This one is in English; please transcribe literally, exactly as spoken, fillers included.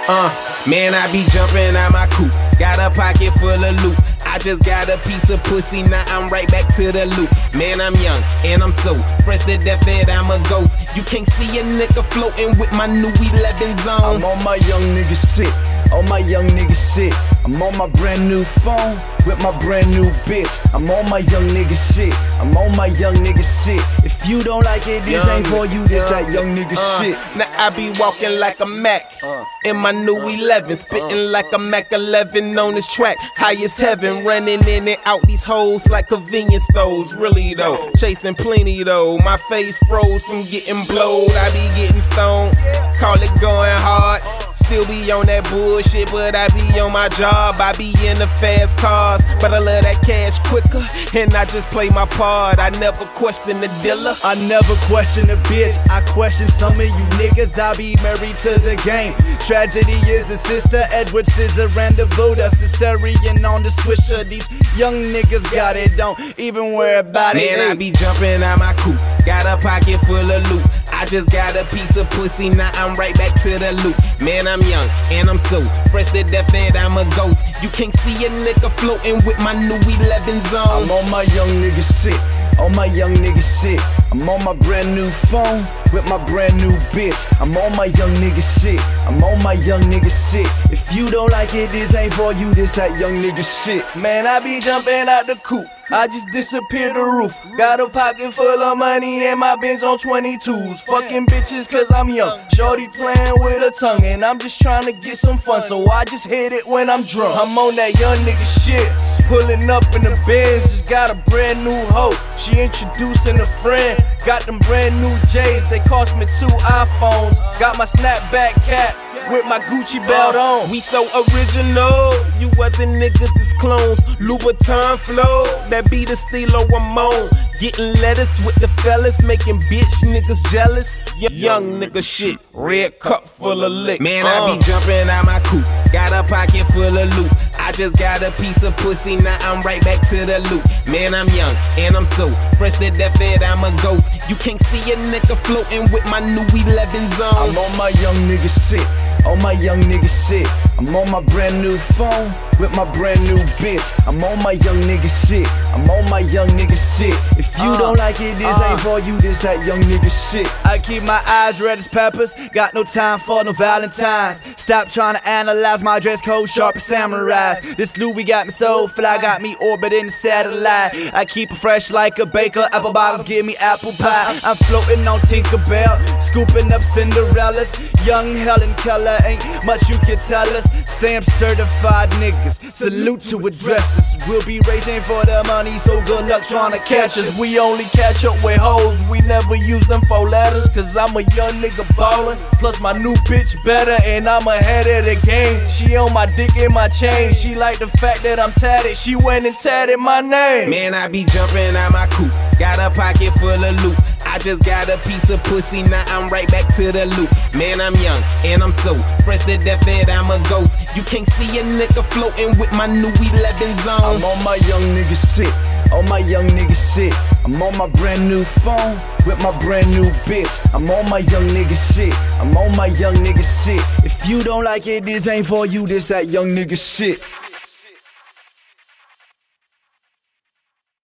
Uh, man, I be jumping out my coupe. Got a pocket full of loot. I just got a piece of pussy, now I'm right back to the loop. Man, I'm young and I'm so fresh to death that I'm a ghost. You can't see a nigga floating with my new eleven zone. I'm on my young nigga shit, on my young nigga shit. I'm on my brand new phone with my brand new bitch. I'm on my young nigga shit, I'm on my young nigga shit. If you don't like it, this Young, ain't for you, this young, that young nigga uh, shit. Now I be walking like a Mac Uh, in my new eleven, spitting like a Mac eleven on this track. High as heaven, running in and out these hoes like convenience stores. Really though, chasing plenty though. My face froze from getting blowed. I be getting stoned, call it going hard. Still be on that bullshit, but I be on my job. I be in the fast cars, but I love that cash quicker, and I just play my part. I never question the dealer. I never question a bitch, I question some of you niggas. I be married to the game. Tragedy is a sister, Edward Scissorhands, Voda, Caesarean on the swisher. These young niggas got it, don't even worry about it. Man, I be jumping out my coupe, got a pocket full of loot. I just got a piece of pussy, now I'm right back to the loop. Man, I'm young and I'm so fresh to death that I'm a ghost. You can't see a nigga floating with my new eleven zone. I'm on my young nigga shit, on my young nigga shit. I'm on my brand new phone with my brand new bitch. I'm on my young nigga shit, I'm on my young nigga shit. If you don't like it, this ain't for you, this that young nigga shit. Man, I be jumping out the coupe, I just disappeared the roof. Got a pocket full of money and my Benz on twenty-twos. Fucking bitches cause I'm young, shorty playing with her tongue, and I'm just trying to get some fun, so I just hit it when I'm drunk. I'm on that young nigga shit, pulling up in the Benz, just got a brand new hoe. She introducing a friend, got them brand new J's, they cost me two iPhones. Got my snapback cap with my Gucci belt on. We so original, you other niggas is clones. Louboutin flow, that be the Stilo Ramon. Getting letters with the fellas, making bitch niggas jealous. Y- young nigga shit, red cup full of lick. Man, I be jumping out my coupe, got a pocket full of loot. I just got a piece of pussy, now I'm right back to the loop. Man, I'm young and I'm so fresh to death that I'm a ghost. You can't see a nigga floating with my new eleven zone. I'm on my young nigga shit, on my young nigga shit. I'm on my brand new phone with my brand new bitch. I'm on my young nigga shit, I'm on my young nigga shit. If you uh, don't like it, this uh, ain't for you, this that young nigga shit. I keep my eyes red as peppers, got no time for no valentines. Stop trying to analyze my dress code, sharp as samurais. This Louis got me so fly, got me orbiting the satellite. I keep it fresh like a baker, apple bottles give me apple pie. I'm floating on Tinkerbell, scooping up Cinderellas. Young Helen Keller, ain't much you can tell us. Stamp certified niggas, salute to addresses. We'll be racing for the money, so good luck trying to catch us. We only catch up with hoes, we never use them for letters. Cause I'm a young nigga ballin', plus my new bitch better, and I'm ahead of the game. She on my dick and my chain, she like the fact that I'm tatted, she went and tatted my name. Man, I be jumping out my coupe, got a pocket full of loot. I just got a piece of pussy, now I'm right back to the loop. Man, I'm young and I'm so fresh to death that I'm a ghost. You can't see a nigga floating with my new eleven zone. I'm on my young nigga shit, on my young nigga shit. I'm on my brand new phone with my brand new bitch. I'm on my young nigga shit, I'm on my young nigga shit. If you don't like it, this ain't for you, this that young nigga shit.